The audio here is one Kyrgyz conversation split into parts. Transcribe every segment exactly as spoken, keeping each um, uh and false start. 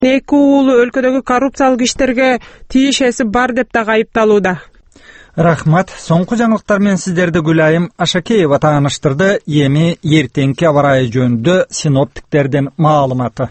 Эки уулу өлкөдөгү коррупциялык иштерге тиешеси бар деп дагы айыпталууда. Рахмат. Соңку жаңылыктар менен сиздерди Гүлайым Ашакеева тааныштырды. Эми эртеңки аба ырайы жөнүндө синоптиктердин маалыматы.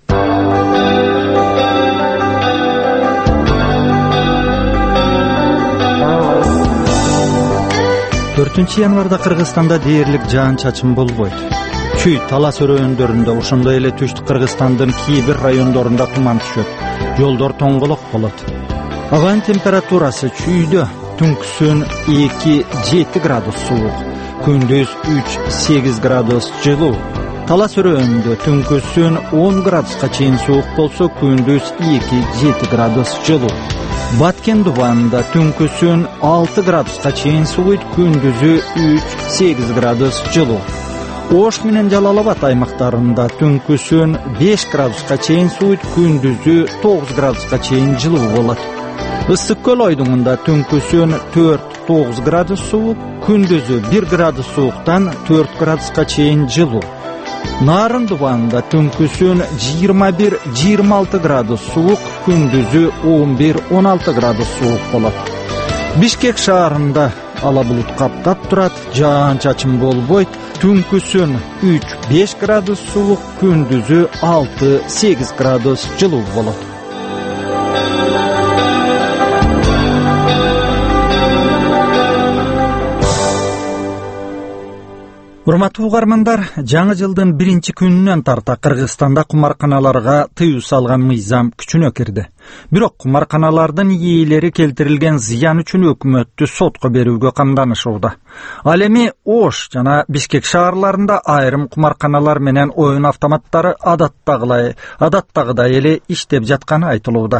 төртүнчү январда Кыргызстанда дээрлик жаан-чачын болбойт. Чүй талас өрөөндөрүндө, ошондой эле түштүк Кыргызстандын кээ бир райондорунда туман түшөт. Жолдор тоңголок болот. Абанын температурасы чүйдө түнкүсүн эки жети градус суук, күндүз үч сегиз градус жылуу. Талас өрөөндө түнкүсүн он градуска чейин суук болсо, күндүз эки жети градус жылуу. Баткен Дубанда түнкүсүн алты градуска чейин сууйт, күндүзү үч сегиз градус жылуу. Ош менен Жалал Абад аймактарында түнкүсүн беш градуска чейин сууйт, күндүзү тогуз градуска чейин жылуу болот. Ысык көл ойдуңунда түнкүсүн төрт тогуз градус суук, күндүзү бир градус сууктан төрт градуска чейин жылуу. Нарын Дубанда түнкүсүн жыйырма бир жыйырма алты градус суук, күндүзү он бир он алты градус суук болот. Бишкек шаарында ала булут каптап турат, жаан-чачын болбойт, түнкүсүн үч беш градус суук, күндүзү алты сегиз градус жылуу болот. Урматтуу угармандар, жаңы жылдын биринчи күнүнөн тарта Кыргызстанда кумарканаларга тыюу салган мыйзам күчүнө кирди. Бирок кумарканалардын ээлери келтирилген зыян үчүн өкмөттү сотко берүүгө камданышууда. Ал эми Ош жана Бишкек шаарларында айрым кумарканалар менен оюн автоматтары адаттагылай, адаттагыдай эле иштеп жатканы айтылууда.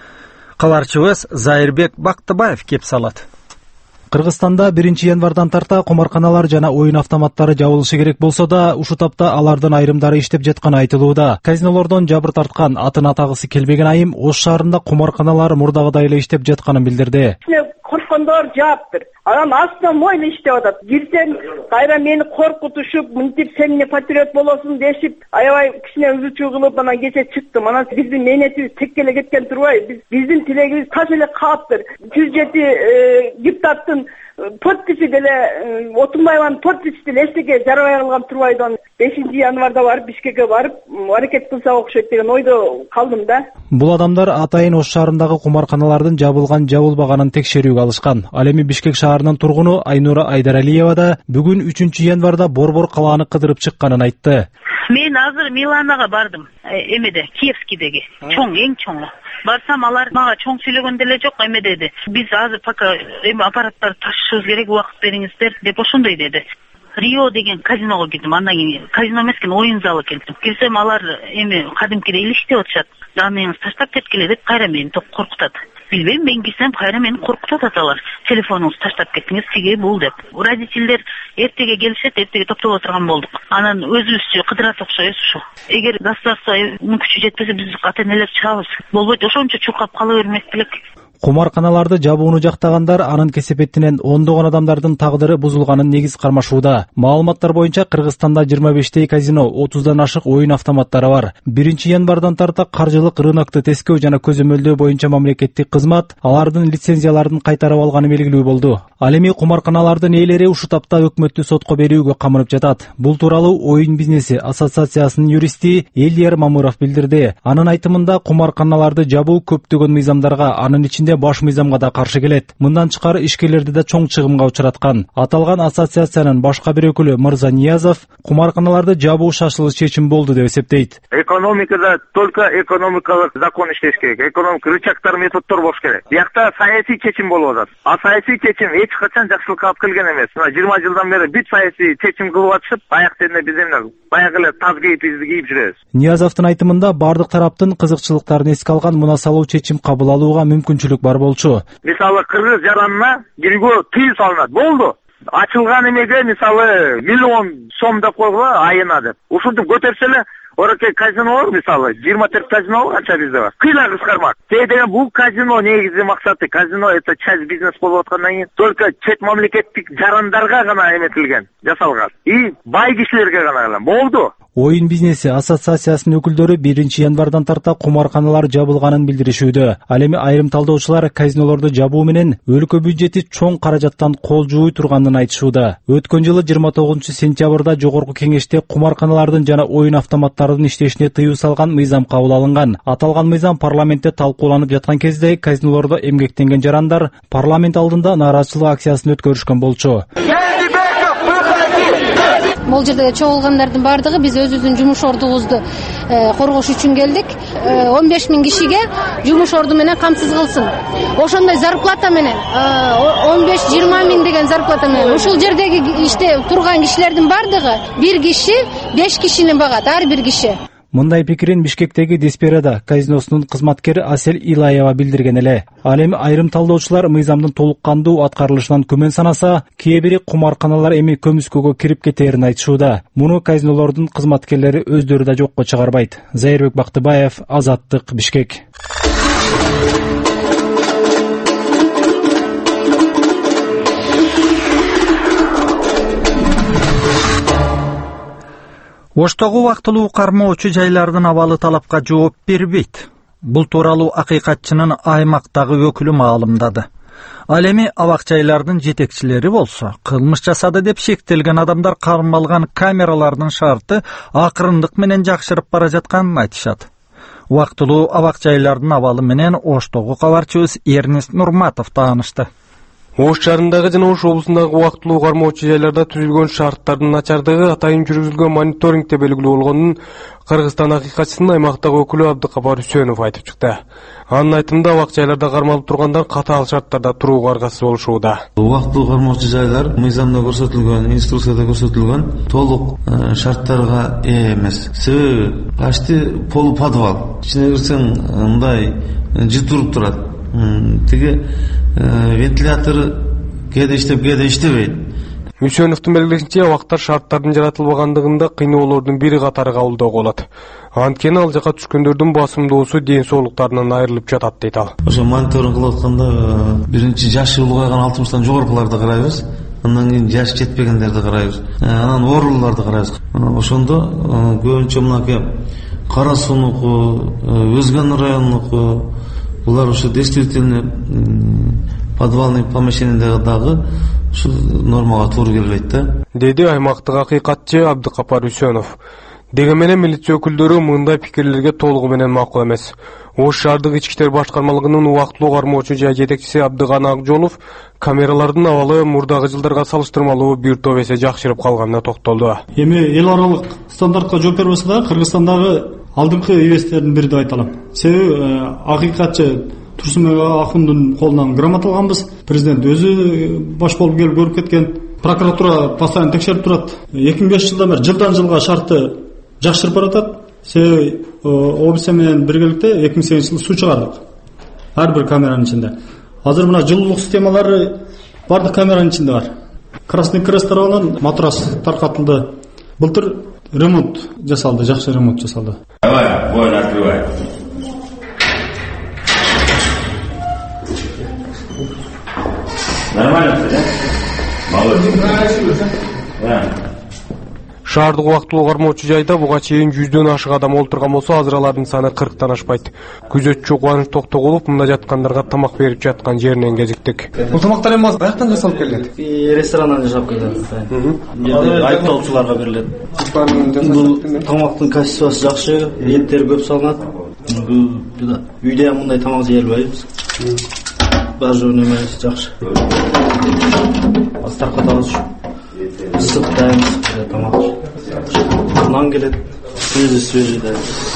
Кабарчыбыз Зайырбек Бактыбаев кеп салат. Кыргызстанда биринчи январдан тарта кумарканалар жана оюн автоматтары жабылышы керек болсо да, ушул тапта алардын айрымдары иштеп жатканы айтылууда. Казинолордон жабыр тарткан, атын атагысы келбеген айым Ош шаарында кумарканалар мурдагыдай эле иштеп жатканын билдирди. Коркондор жааптыр. Анан астынан мойны иштеп атат. Кирсем кайра мени коркутушуп, мынтип сен эмне патриот болосуң дешип, аябай кичине үзүчү кылып анан кече чыктым. Анан биздин мээнетибиз текке эле кеткен турбайбы? Биз биздин тилегибиз таш эле калыптыр. жүз жети депутаттын подписи деле Отунбаеванын подписи деле эчтеке жарабай калган турбайдын бешинчи январда барып Бишкекке барып аракет кылсак окшойт деген ойдо калдым да. Бул адамдар атайын Ош шаарындагы кумарканалардын жабылган жабылбаганын текшерүүгө алышкан. Ал эми Бишкек шаарынын тургуну Айнура Айдаралиева да бүгүн үчүнчү январда борбор калааны кыдырып чыкканын айтты. Мен азыр Миланага бардым, эмеде, Киевскийдеги, чоң, эң чоң. Барсам алар мага чоң сүйлөгөн деле жок, эме деди. Биз азыр пока эми аппараттарды ташышыбыз керек, убакыт бериңиздер деп ошондой деди. Рио деген казиного кирдим, андан кийин казино эмес экен, оюн залы келдим. Кирсем алар эми кадимкидей эле иштеп атышат. Даныңыз таштап кеткиле деп кайра мени коркутат. Билбейм, мен кирсем кайра мени коркутуп аталар. Телефонуңузду таштап кеттиңиз, тиги бул деп. Родителдер эртеге келишет, эртеге топтоп отурган болдук. Анан өзүбүзчө кыдырат окшойбуз ушу. Эгер государствонун күчү жетпесе, биз ата-энелер чыгабыз. Болбойт, ошончо чуркап кала бермек белек. Кумарканаларды жабууну жактагандар анын кесепетинен ондогон адамдардын тагдыры бузулганын негиз кармашууда. Маалыматтар боюнча Кыргызстанда жыйырма бештей казино, отуздан ашык оюн автоматтары бар. биринчи январдан тарта каржылык рынокто тескөө жана көзөмөлдөө боюнча мамлекеттик кызмат алардын лицензияларын кайтарып алганы белгилүү болду. Ал эми кумарканалардын ээлери ушул тапта өкмөттү сотко берүүгө камынып жатат. Бул тууралуу Оюн бизнеси ассоциациясынын юристи Элияр Мамыров билдирди. Анын айтымында кумарканаларды жабуу көптөгөн мыйзамдарга, анын ичинде баш мыйзамга да каршы келет. Мындан тышкары ишкерлерди да чоң чыгымга учураткан. Аталган ассоциациянын башка бир өкүлү Мырза Ниязов кумарканаларды жабуу шашылыш чечим болду деп эсептейт. Экономикада только экономикалык закон иштеш керек. Экономика рычагдар, методдор болуш керек. Биякта саясий чечим болуп атат. А саясий чечим эч качан жакшылыкка алып келген эмес. Мына жыйырма жылдан бери бүт саясий чечим кылып атышып, аяк тенде биз эмне баягы эле таз кейпибизди кийип жүрөбүз. Ниязовдун айтымында бардык тараптын кызыкчылыктарын эске алган мунасалуу чечим кабыл алууга мүмкүнчүлүк бар болчу. Мисалы кыргыз жаранына кирүүгө тыюу салынат. Болду. Ачылган эмеге мисалы миллион сом деп койгула айына деп. Ушунтип көтөрсө эле Ораке казино бар, мисалы, жыйырма төрт казино бар, канча бизде бар. Кыйла кыскармак. Тээ деген бул казино негизи максаты, казино это часть бизнес болуп аткандан кийин только чет мамлекеттик жарандарга гана эметилген, жасалган. И бай кишилерге гана болду. Оюн бизнеси ассоциациясынын өкүлдөрү биринчи январдан тарта кумарканалар жабылганын билдиришүүдө. Ал эми айрым талдоочулар казинолорду жабуу менен өлкө бюджети чоң каражаттан кол жууй турганын айтышууда. Өткөн жылы жыйырма тогузунчу сентябрда жогорку кеңеште кумарканалардын жана оюн автоматтарынын иштешине тыюу салган мыйзам кабыл алынган. Аталган мыйзам парламентте талкууланып жаткан кезде казинолордо эмгектенген жарандар парламент алдында нааразычылык акциясын өткөрүшкөн болчу. Бул жерде чогулгандардын бардыгы биз өзүбүздүн жумуш ордубузду коргош үчүн келдик. он беш миң кишиге жумуш орду менен камсыз кылсын. Ошондой зарплата менен он беш жыйырма миң деген зарплата менен ушул жердеги иште турган кишилердин бардыгы бир киши беш кишини багат, ар бир киши. Мындай пикирин Бишкектеги Десперада казиносунун кызматкери Асель Илаева билдирген эле. Ал эми айрым талдоочулар мыйзамдын толук кандуу аткарылышынан күмөн санаса, кээ бири кумарканалар эми көмүскөгө кирип кетээрин айтышууда. Муну казинолордун кызматкерлери өздөрү да жокко чыгарбайт. Зайырбек Бактыбаев, Азаттык, Бишкек. Оштогу убактылуу кармоочу жайлардын абалы талапка жооп бербейт. Бул тууралуу акыйкатчынын аймактагы өкүлү маалымдады. Ал эми абак жайлардын жетекчилери болсо, кылмыш жасады деп шектелген адамдар кармалган камералардын шарты акырындык менен жакшырып бара жатканын айтышат. Убактылуу абак жайлардын абалы менен Оштогу кабарчыбыз Эрнест Нурматов таанышты. Ош шаарындагы жана Ош облусундагы убактылуу кармоочу жайларда түзүлгөн шарттардын начардыгы атайын жүргүзүлгөн мониторингде белгилүү болгонун Кыргызстан акыйкатчысынын аймактагы өкүлү Абдыкапар Үсөнов айтып чыкты. Анын айтымында абак жайларда кармалып тургандар катаал шарттарда турууга аргасыз болушууда. Убактылуу кармоочу жайлар мыйзамда көрсөтүлгөн, инструкцияда көрсөтүлгөн толук шарттарга ээ эмес. Себеби почти полуподвал. Ичине кирсең мындай жыт туруп турат. Тиги вентилятору кээде иштеп, кээде иштебейт. Үсөновдун белгилешинче, абактар шарттардын жаратылбагандыгында кыйноолордун бири катары кабылдоого болот. Анткени ал жака түшкөндөрдүн басымдоосу ден соолуктарынан айрылып жатат дейт ал. Ошо мониторинг кылып атканда биринчи жашы улгайган алтымыштан жогоркуларды карайбыз. Андан кийин жаш жетпегендерди карайбыз. Анан ооруларды карайбыз. Ошондо көбүнчө мынакей Кара Суунуку, Өзгөн районунуку булар ушу действительно подвальный помещениедеги дагы ушу нормага туура келбейт да, деди аймактык акыйкатчы Абдыкапар Үсөнов. Деген менен милиция өкүлдөрү мындай пикирлерге толугу менен макул эмес. Ош шаардык ички иштер башкармалыгынын убактылуу кармоочу жай жетекчиси Абдыган Акжолов камералардын абалы мурдагы жылдарга салыштырмалуу бир топ эсе жакшырып калганына токтолду. Эми эл аралык стандартка жооп бербесе да Кыргызстандагы алдыңкы эбестердин бири деп айта алам. Себеби акыйкатчы Турсунбек Акундун колунан грамота алганбыз. Президент өзү баш болуп келип көрүп кеткен. Прокуратура постоянно текшерип турат. эки миң беш жылдан бери жылдан жылга шарты жакшырып баратат. Себеби облус менен биргеликте эки миң сегизинчи жылы суу чыгардык. Ар бир камеранын ичинде. Азыр мына жылуулук системалары бардык камеранын ичинде бар. Красный Крест тарабынан матрас таркатылды. Былтыр ремонт жасалды, жакшы ремонт жасалды. Давай, воин, открывай. Нормально все, да? Молодец. Да. Шаардык убактылуу кармоочу жайда буга чейин жүздөн ашык адам олтурган болсо, азыр алардын саны кырктан ашпайт. Күзөтчү Кубаныч Токтогулов мында жаткандарга тамак берип жаткан жеринен кезиктик. Бул тамактар эми каяктан жасалып келет? Ресторандан жасалып келет. Айыптоочуларга берилет. Бул тамактын качествосу жакшы, эттер көп салынат. Үйдө ham мындай тамак жей албайбыз. Даже немesi жакшы. Астар катабыз. Ысык дайын тамак. Нан келет. Свежий свежий да.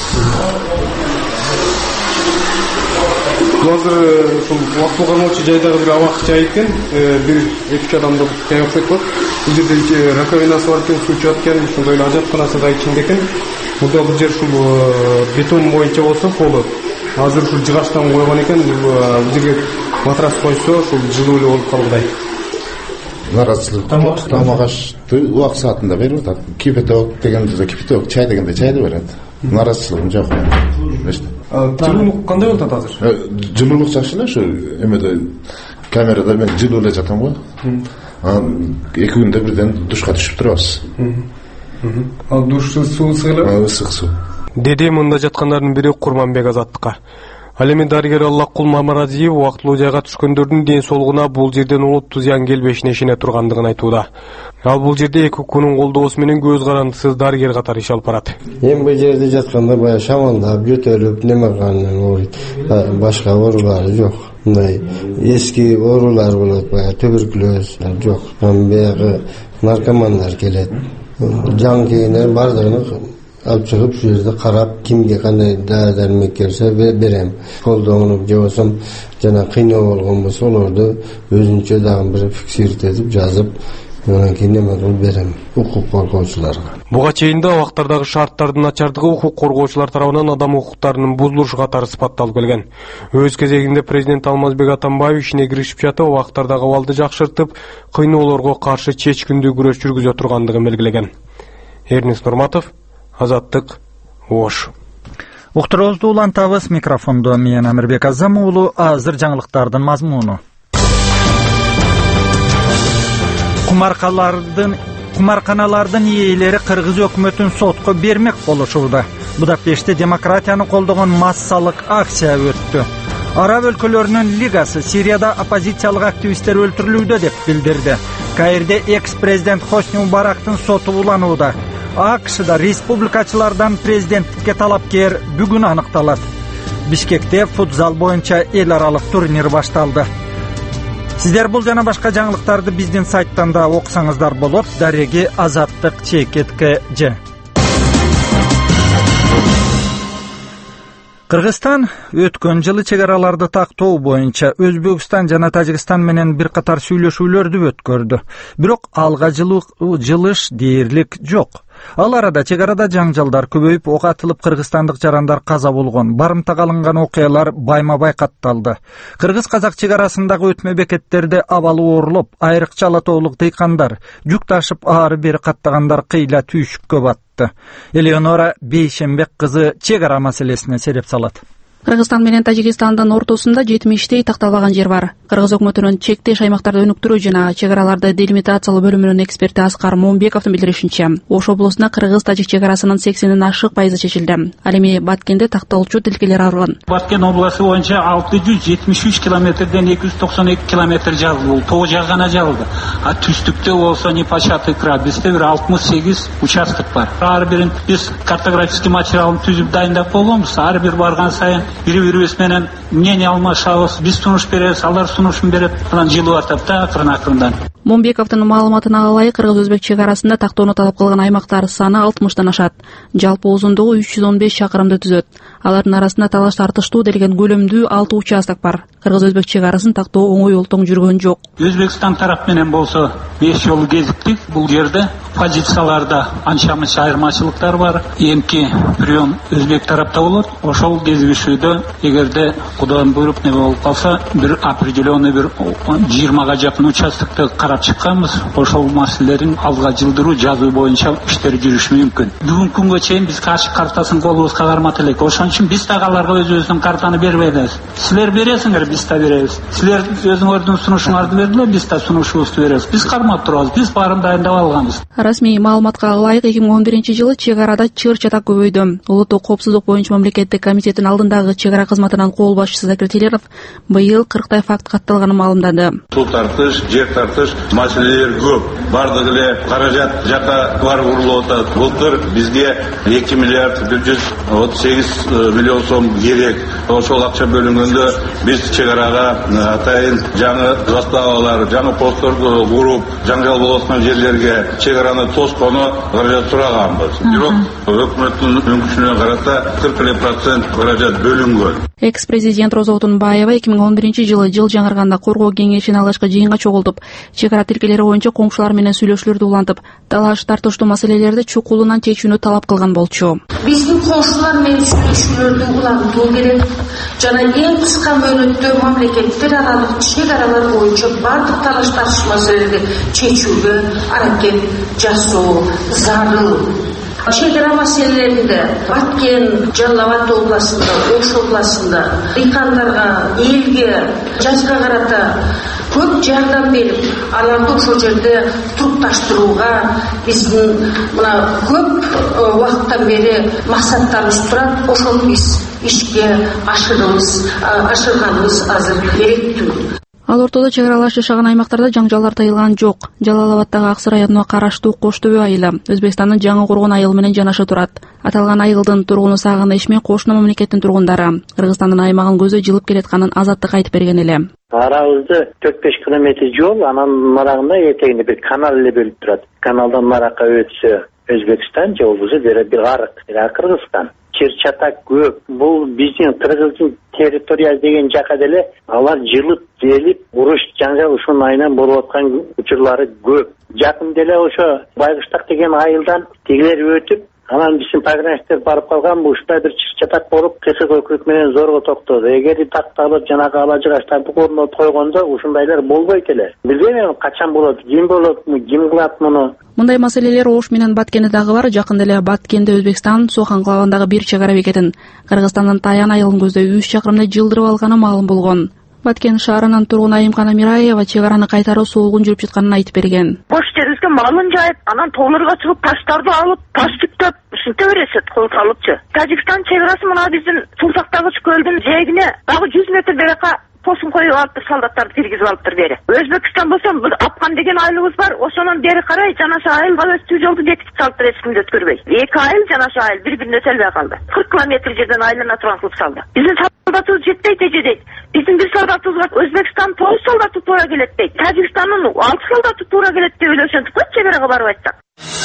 Азыр ушул убактылуу кармоочу жайдагы бир абак жай экен, бир эки адамды жай окшойт го. Бул жерде раковинасы бар экен, суу чыгат экен, ошондой эле ажатканасы да ичинде экен. Мында бул жер ушул бетон боюнча болсо полу. Азыр ушул жыгачтан койгон экен, бул жерге матрас койсо, ушул жылуу эле болуп калгандай. Наразычылык тамак ашты убак саатында берип атат. Кипяток дегенде кипяток, чай дегенде чайды берет. Наразычылыгым жок. Жылуулук кандай болуп атат азыр? Жылуулук жакшы эле, ушу эмеде камерада мен жылуу эле жатам го. Анан эки күндө бирден душка түшүп турабыз. Ал душсуз суу ысык ысык суу деди мында жаткандардын бири Курманбек Азаттыкка. Ал эми дарыгер Аллаккул Мамаразиев убактылуу жайга түшкөндөрдүн ден соолугуна бул жерден олуттуу зыян келбешине ишене тургандыгын айтууда. Ал бул жерде эки укукунун колдоосу менен көз карандысыз дарыгер катары иш алып барат. Эми бул жерде жатканда баягы шамалдап, жөтөлүп, неме кылганынан ооруйт. Башка оорулары жок. Мындай эски оорулар болот, баягы туберкулез жок. Баягы наркомандар келет. Жан кийинер бардыгын алып чыгып, шу жерде карап, кимге кандай дары-дармек келсе берем. Колдоону же болсо жана кыйноо болгон болсо, олорду өзүнчө дагы бир фиксировать этип, жазып, анан кийин эме кылып берем укук коргоочуларга. Буга чейин да убактардагы шарттардын начардыгы укук коргоочулар тарабынан адам укуктарынын бузулушу катары сыпатталып келген. Өз кезегинде президент Алмазбек Атамбаев ишине киришип жатып, убактардагы абалды жакшыртып, кыйноолорго каршы чечкиндүү күрөш жүргүзө тургандыгын белгилеген. Эрнис Нурматов, Азаттык, Ош. Уктуруубузду улантабыз. Микрофондо мен Амирбек Азам уулу. Азыр жаңылыктардын мазмуну. Кумаркалардын Кумарканалардын ээлери Кыргыз өкмөтүн сотко бермек болушууда. Будапештте демократияны колдогон массалык акция өттү. Араб өлкөлөрүнүн лигасы Сирияда оппозициялык активисттер өлтүрүлүүдө деп билдирди. Каирде экс-президент Хосни Мубарактын соту уланууда. АКШда республикачылардан президенттикке талапкер бүгүн аныкталат. Бишкекте футзал боюнча эл аралык турнир башталды. Сиздер бул жана башка жаңылыктарды биздин сайттан да окусаңыздар болот. Дареги Азаттык чекетке же. Кыргызстан өткөн жылы чек араларды тактоо боюнча Өзбекстан жана Тажикстан менен бир катар сүйлөшүүлөрдү өткөрдү. Бирок алга жылыш дээрлик жок. Ал арада чек арада жаңжалдар көбөйүп, ок атылып кыргызстандык жарандар каза болгон, барымтага алынган окуялар байма-бай катталды. Кыргыз-казак чек арасындагы өтмө бекеттерде абалы оорулуп, айрыкча ала тоолук дыйкандар, жүк ташып ары-бери каттагандар кыйла түйшүккө батты. Элеонора Бейшембек кызы чек ара маселесине сереп салат. Кыргызстан менен Тажикстандын ортосунда жетимиштей такталбаган жер бар. Кыргыз өкмөтүнүн чектеш аймактарды өнүктүрүү жана чек араларды делимитациялоо бөлүмүнүн эксперти Аскар Момбековдун билдиришинче, Ош облусунда Кыргыз-Тажик чек арасынын сексенден ашык пайызы чечилди. Ал эми Баткенде такталуучу тилкелер арган. Баткен областы боюнча алты жүз жетимиш үч километрден эки жүз токсон эки километр жазылды. Тоо жак гана жазылды. А түстүктө болсо непочатый край, бизде бир алтымыш сегиз участок бар. Ар бирин биз картографический материалын түзүп дайындап болгонбуз. Ар бир барган сайын бири-бирибиз менен мнение алмашабыз, биз сунуш беребиз, алар сунушун берет. Анан жылып атат да акырын-акырындан. Момбековдун маалыматына ылайык, кыргыз-өзбек чек арасында тактоону талап кылган аймактар саны алтымыштан ашат. Жалпы узундугу үч жүз он беш чакырымды түзөт. Алардын арасында талаш тартыштуу делген көлөмдүү алты участок бар. Кыргыз-өзбек чек арасын тактоо оңой олтоң жүргөн жок. Өзбекстан тарап менен болсо беш жолу кезиктик. Бул жерде позицияларда анча-мынча айырмачылыктар бар. Эмки прием өзбек тарапта болот. Ошол кезигишүүдө эгерде Кудайдын буйруп не болуп калса, бир определенный бир жыйырмага жакын участокты карап чыкканбыз. Ошол маселелерин алга жылдыруу жазуу боюнча иштер жүрүшү мүмкүн. Бүгүнкү күнгө чейин биз кашык картасын колубузга кармат элек. Ошон үчүн биз дагы аларга өзүбүздүн картаны бербейбиз. Силер бересиңер, биз да беребиз. Силер өзүңөрдүн сунушуңарды бердилер, биз да сунушубузду беребиз. Биз кармап турабыз, биз баарын дайындап алганбыз. Расмий маалыматка ылайык эки миң он биринчи жылы чек арада чыр чатак көбөйдү. Улуттук коопсуздук боюнча мамлекеттик комитеттин алдындагы чек ара кызматынын кол башчысы Закиртилеров быйыл кырктай факт катталганын маалымдады. Суу тартыш, жер тартыш маселелер көп. Бардыгы эле каражат жакка барып урулуп атат. Былтыр бизге эки миллиард бир жүз отуз сегиз миллион сом керек. Ошол акча бөлүнгөндө биз чек арага атайын жаңы заставалар, жаңы посттор куруп, жаңжал болуп аткан жерлерге чек араны тоскону каражат сураганбыз. Бирок өкмөттүн өңкүчүнө карата кырк элүү процент каражат бөлүнгөн. Экс-президент Роза Отунбаева эки миң он биринчи жылы жыл жаңырганда коргоо кеңешинин алгачкы жыйынга чогултуп, чек ара тилкелери боюнча коңшулар менен сүйлөшүүлөрдү улантып, талаш тартыштуу маселелерди чукулунан чечүүнү талап кылган болчу. Биздин коңшулар менен сүйлөшүүлөрдү улантуу керек жана эң кыска мөөнөттө мамлекеттер аралык чек аралар боюнча бардык талаш тартыш маселелерди чечүүгө аракет жасоо зарыл. Чек ара маселелеринде Баткен, Жалал Абад областында, Ош областында дыйкандарга, элге, жазга карата көп жардам берип, аларды ошол жерде турукташтырууга биздин мына көп убакыттан бери максаттарыбыз турат. Ошону биз ишке ашырабыз, ашырганыбыз азыр керектүү. Ал ортодо чек аралаш жашаган аймактарда жаңжалдар тыйылган жок. Жалал-Абаддагы Аксыр районуна караштуу Кош Төбө айылы Өзбекстандын жаңы кургон айыл менен жанаша турат. Аталган айылдын тургуну Сагын Эшме кошуна мамлекеттин тургундары Кыргызстандын аймагын көзөй жылып келатканын азаттыкка айтып берген эле. Арабызды төрт беш километр жол, анан нарагында этегинде бир канал эле бөлүп турат. Каналдан наракка өтсө Өзбекстан, же болбосо бир арык, бир Кыргызстан. Чыр-чатак көп. Бул биздин Кыргыздын территория деген жака деле алар жылып келип, уруш жаңжал ушунун айынан болуп аткан учурлары көп. Жакын деле ошо Байгыштак деген айылдан тигилер өтүп, анан биздин пограничтер барып калган, ушундай бир чыр-чатак болуп, кысык өкүрүк менен зорго токтоду. Эгер такталып жанагы ала жыгачтарды орнотуп койгондо ушундайлар болбойт эле. Билбейм качан болот, ким болот, ким кылат муну. Мындай маселелер Ош менен Баткенде дагы бар. Жакын эле Баткенде Өзбекстан суу анклавындагы бир чек ара бекетин Кыргызстандын Таян айылын көздөй үч чакырымдай жылдырып алганы маалым болгон. Баткен шаарынын тургуну Айымкана Мираева чек араны кайтаруу соолгун жүрүп жатканын айтып берген. Бош жерибизге малын жайып, анан тоолорго чыгып, таштарды алып, таш түптөп, ушинте бересет, кол салыпчы. Тажикстан чек арасы мына биздин Сулсактагы көлдүн жээгине дагы жүз метр берека посун коюп алыптыр, солдаттарды киргизип алыптыр бери. Өзбекстан болсо Апкан деген айылыбыз бар, ошонун бери карай жанаша айылга өтүү жолду бекитип салыптыр, эч кимди өткөрбөй. Эки айыл жанаша айыл бири-бирине өтөлбөй калды. кырк километр жерден айылына турган кылып салды. Биздин солдатыбыз жетпейт эже. Биздин бир солдатыбызга Өзбекстан тоғыз солдаты туура келет дейт. Тажикстандын алты солдаты туура келет деп ойлошонтуп койчу, чек арага барып айтсак.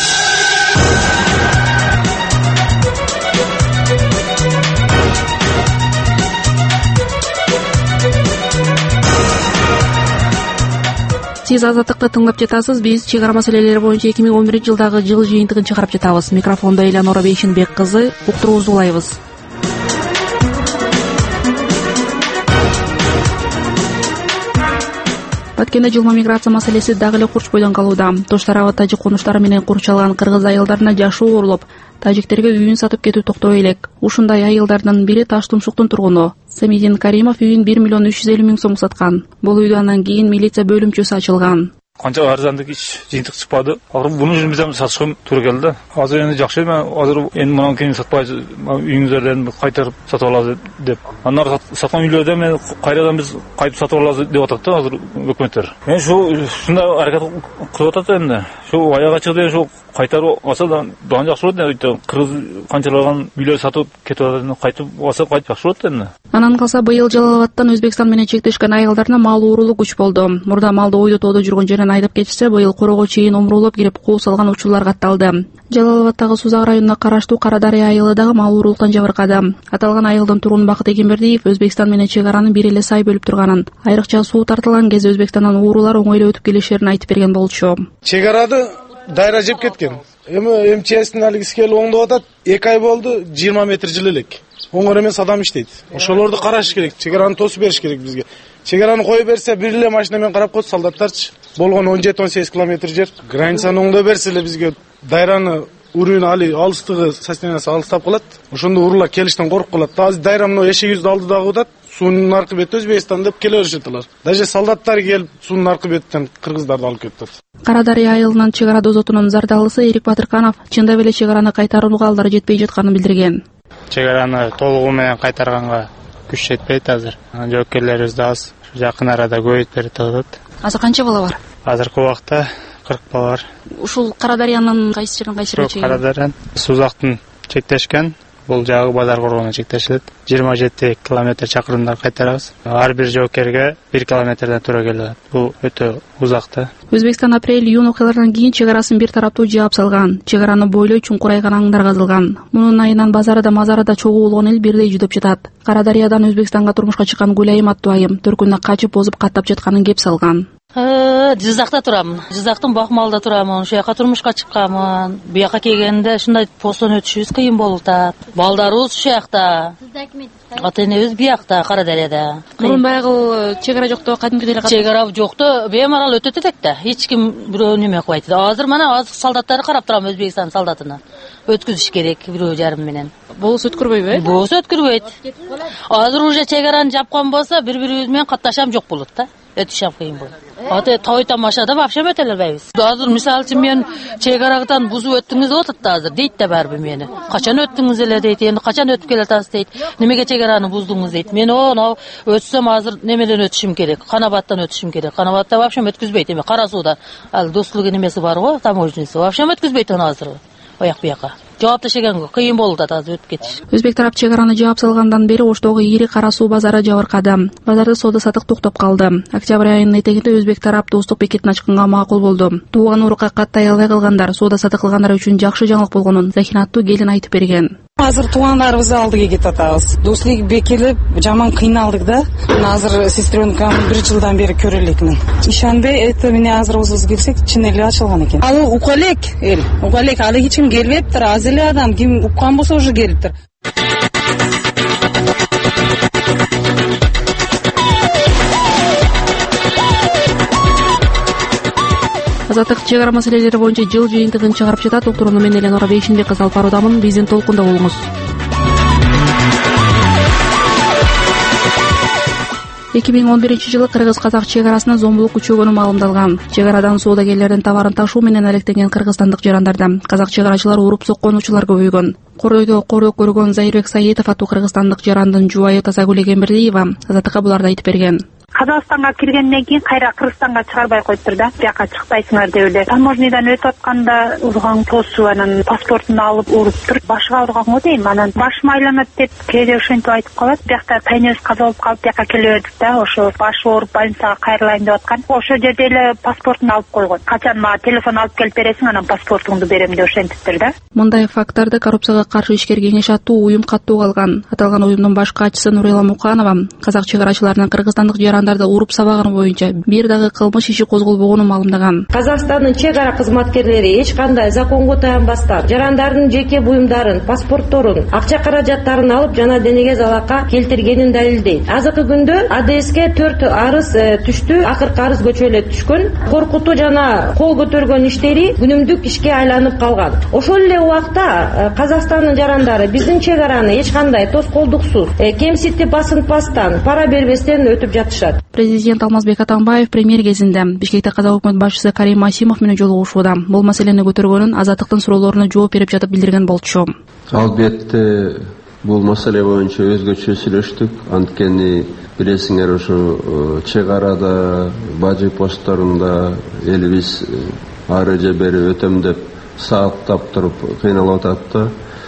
Сиз азаттыкты тыңдап жатасыз. Биз чек ара маселелери боюнча эки миң он биринчи жылдагы жыл жыйынтыгын чыгарып жатабыз. Микрофондо Элянора Бейшинбек кызы, уктуруубузду улайбыз. Баткенде жылма миграция маселеси дагы эле курч бойдон калууда. Тоштарабад тажик конуштары менен курчалган кыргыз айылдарына жашоо урулуп, тажиктерге үйүн сатып кетүү токтобой элек. Ушундай айылдардын бири Таштумшуктун тургуну Самидин Каримов үйүн бир миллион үч жүз элүү миң сом саткан. Бул үйдө андан кийин милиция бөлүмчөсү ачылган. Канча арзандык иш жыйынтык чыкпады. Азыр буну жүзүн биз сатышкан туура келди. Азыр эми жакшы, мен азыр эми мындан кийин сатпайбыз, үйүңүздөрдөн кайтарып сатып алабыз деп. Андан саткан үйлөрдө мен кайрадан биз кайтып сатып алабыз деп атат да азыр өкмөттөр. Мен ушу ушундай аракет кылып атат эмне. Ушу аяга чыгды, ушу кайтарып алса да дан жакшы болот. Өйтө кыргыз канчалаган үйлөр сатып кетип атат, кайтып алса кайтып жакшы болот эмне. Анан калса быйыл Жалал-Абадтан Өзбекстан менен чектешкен айылдарына мал уурулуу күч болду. Мурда малды ойдо тоодо жүргөн жеринен айдап кетишсе, быйыл корого чейин омурулуп кирип куу салган учурлар катталды. Жалал-Абадтагы Сузак районуна караштуу Карадария айылы дагы мал уурулуктан жабыркады. Аталган айылдын тургуну Бакыт Эгембердиев Өзбекстан менен чек араны бир эле сай бөлүп турганын, айрыкча суу тартылган кезде Өзбекстандан уурулар оңой эле өтүп келишерин айтып берген болчу. Чек арады дайра жеп кеткен. Эми МЧСтин алиги скел оңдоп атат. эки ай болду, жыйырма метр жылы элек. Оңор эмес адам иштейт. Ошолорду караш керек, чек араны тосуп бериш керек бизге. Чек араны коюп берсе, бир эле машина менен карап коет солдаттарчы. Болгон он жети он сегиз километр жер. Границаны оңдоп берсе эле бизге дайраны уровень али алыстыгы состояниясы алыстап калат. Ошондо урула келиштен коркуп калат. Азыр дайра мына эшек жүздү алдыдагы атат. Суунун аркы бети Өзбекстан деп келе беришет алар. Даже солдаттар келип суунун аркы беттен кыргыздарды алып кетет. Карадария айылынын чек ара дозотунун зардалысы Эрик Батырканов чындап эле чек араны кайтарууга алдары жетпей жатканын билдирген. Чек араны толугу менен кайтарганга күч жетпейт азыр. Жоокерлерибиз да аз, жакын арада көбөйүп берип атат. Азыр канча бала бар? Азыркы убакта кырк бала бар. Ушул Карадариянын кайсы жерин кайсы жерге чейин? Карадариян Сузактын чектешкен. Бул жагы базар коргону чектешилет. жыйырма жети километр чакырымдар кайтарабыз. Ар бир жоокерге бир километрден туура келет. Бул өтө узакта. Өзбекстан апрель-июнь окуяларынан кийин чек арасын бир тараптуу жаап салган. Чек араны бойлой чуңкурайган аңдар казылган. Мунун айынан базары да мазары да чогуу болгон эл бирдей жүдөп жатат. Карадариядан Өзбекстанга турмушка чыккан Гүлайым аттуу айым төркүнүнө качып озуп каттап жатканын кеп салган. Жизакта турамын. Жизактын Бакмалда турамын. Ошол жака турмушка чыкканмын. Бу жака келгенде ушундай постон өтүшүбүз кыйын болуп атат. Балдарыбыз ушул жакта. Ата энебиз биякта, Карадарияда. Мурун байгыл чек ара жокто, кадимкидей эле чек ара жокто, бемарал өтөт элек да. Эч ким бирөө неме кылбайт. Азыр мына азыр солдаттарды карап турам, Өзбекстан солдатына. Өткүзүш керек бирөө жарым менен. Болсо өткөрбөйбү э? Болсо өткөрбөйт. Азыр уже чек араны жапкан болсо, бири-бирибиз менен катташам жок болот да. өтүшөм кыйын болот. Аты той тамашада вообще өтөлбөйбүз. Азыр мисалы үчүн мен чек-араган бузуп өттүңүз деп атат да азыр дейт да барбы мени. Качан өттүңүз эле дейт, эми качан өтүп келатасыз дейт. Немеге чек-араны буздуңуз дейт. Мен оно өтсөм азыр немеден өтүшүм керек? Канабаттан өтүшүм керек. Канабатта вообще өткүзбөйт эми. Кара сууда ал достук немеси бар го, таможнясы. Вообще өткүзбөйт аны азыр. Ояк бияка. Жооп ташыганга кыйын болуп атат азыр өтүп кетиш. Өзбек тарап чек араны жаап салгандан бери Оштогу ири кара суу базары жабыркады. Базарда соода сатык токтоп калды. Октябрь айынын этегинде Өзбек тарап достук бекетин ачканга макул болду. Тууган урукка каттай албай калгандар, соода сатык кылгандар үчүн жакшы жаңылык болгонун Захина аттуу келин айтып берген. Азыр туугандарыбызды алдыга кетип атабыз. Достук бекелип жаман кыйналдык да. Азыр сестренкамды бир жылдан бери көрө элекмин. Ишанбай это мене азыр өзүбүз келсек чын эле ачылган экен. Ал укалек эл, укалек алы эч ким келбептир. Аз эле адам ким уккан болсо уже келиптир. Азаттык чек ара маселелери боюнча жыл жыйынтыгын чыгарып жатат. Уктурууну мен Эленора Бейшинбек кызы алып баруудамын. Биздин толкунда болуңуз. эки миң он биринчи жылы кыргыз-казак чек арасына зомбулук күчөгөнү маалымдалган. Чек арадан соодагерлердин товарын ташуу менен алектенген кыргызстандык жарандарда казак чек арачылар уруп сокконуучулар көбөйгөн. Кордойдо кордок көргөн Зайырбек Саитов аттуу кыргызстандык жарандын жубайы Тазагүл Эмирдиева Азаттыкка буларды айтып берген. Казакстанга киргенден кийин кайра Кыргызстанга чыгарбай коюптур да. Бияка чыкпайсыңар деп эле. Таможнядан өтүп атканда урган тосу анан паспортун алып уруптур. Башыга урган го дейм. Анан башым айланат деп кээде ошентип айтып калат. Биякта тайнебиз каза болуп калып бияка келе бердик да. Ошо башы ооруп больницага кайрылайын деп аткан. Ошо жерде эле паспортун алып койгон. Качан мага телефон алып келип бересиң, анан паспортуңду берем деп ошентиптир да. Мындай факттарды коррупцияга каршы ишкер кеңеш аттуу уюм каттуу калган. Аталган уюмдун баш катчысы Нурила Муканова казак чек арачыларынын кыргызстандык жарандарды уруп сабаганы боюнча бир дагы кылмыш иши козголбогонун маалымдаган. Казакстандын чек ара кызматкерлери эч кандай законго таянбастан жарандардын жеке буюмдарын, паспортторун, акча каражаттарын алып жана денеге залакка келтиргенин далилдейт. Азыркы күндө А Д Ске төрт арыз түштү, акыркы арыз көчө эле түшкөн. Коркутуу жана кол көтөргөн иштери күнүмдүк ишке айланып калган. Ошол эле убакта Казакстандын жарандары биздин чек араны эч кандай тоскоолдуксуз, кемсинтип басынтпастан, пара бербестен өтүп жатышат. Президент Алмазбек Атамбаев премьер кезинде Бишкекте казак өкмөт башчысы Карим Масимов менен жолугушууда. Бул маселени көтөргөнүн Азаттыктын суроолоруна жооп берип жатып билдирген болчу. Албетте бул маселе боюнча өзгөчө сүйлөштүк. Анткени билесиңер ошо чек арада, бажы постторунда элибиз ары же бери өтөм деп сааттап туруп кыйналып атат да.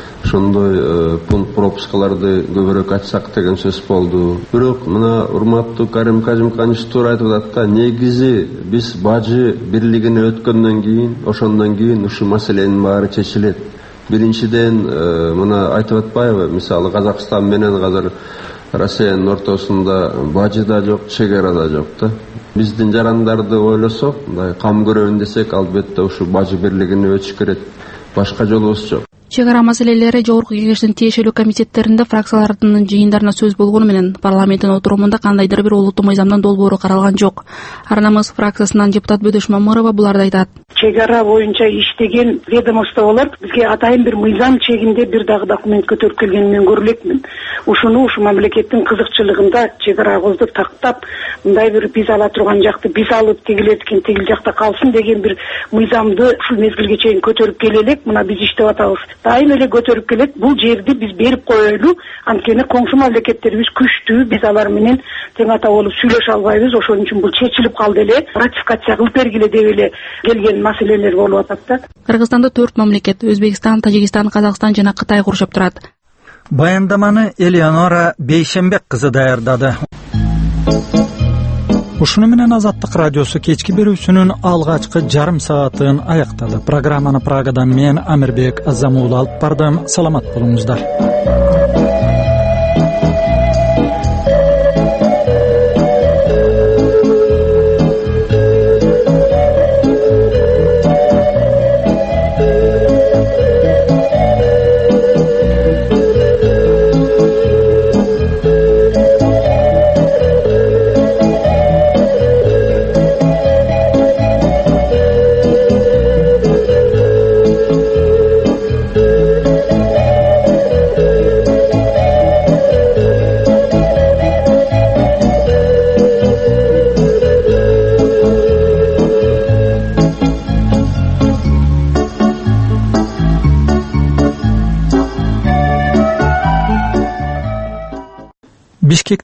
Ошондой пункт пропускаларды көбүрөөк ачсак деген сөз болду. Бирок мына урматтуу Карим Кажимканович туура айтып атат да, негизи биз бажы бирлигине өткөндөн кийин, ошондон кийин ушул маселенин баары чечилет. Биринчиден мына айтып атпайбы, мисалы Казакстан менен азыр Россиянын ортосунда бажы да жок, чек ара да жок да. Биздин жарандарды ойлосок, мындай кам көрөбүн десек, албетте ушул бажы бирлигине өтүш керек. Башка жолубуз жок. Чек ара маселелери жогорку кеңештин тиешелүү комитеттеринде фракциялардын жыйындарына сөз болгону менен парламенттин отурумунда кандайдыр бир олуттуу мыйзамдын долбоору каралган жок. Арнамыз фракциясынан депутат Бөдөш Мамырова буларды айтат. Чек ара боюнча иштеген ведомстволор бизге атайын бир мыйзам чегинде бир дагы документ көтөрүп келгенин мен көрө элекмин. Ушуну ушу мамлекеттин кызыкчылыгында чек арабызды тактап, мындай бир биз ала турган жакты биз алып, тигилердикин тигил жакта калсын деген бир мыйзамды ушул мезгилге чейин көтөрүп келе элек. Мына биз иштеп атабыз. Дайым эле көтөрүп келет. Бул жерди биз берип коелу. Анткени коңшу мамлекеттерибиз күчтүү, биз алар менен тең ата болуп сүйлөшө албайбыз. Ошон үчүн бул чечилип калды эле. Ратификация кылып бергиле деп эле келген маселелер болуп атат да. Кыргызстанда төрт мамлекет — Өзбекстан, Тажикстан, Казакстан жана Кытай курушуп турат. Баяндаманы Эленора Бейшенбек кызы даярдады. Ушуну менен Азаттык радиосу кечки берүүсүнүн алгачкы жарым саатын аяктады. Программаны Прагадан мен Амирбек Азамул алып бардым. Саламат болуңуздар. Бишкек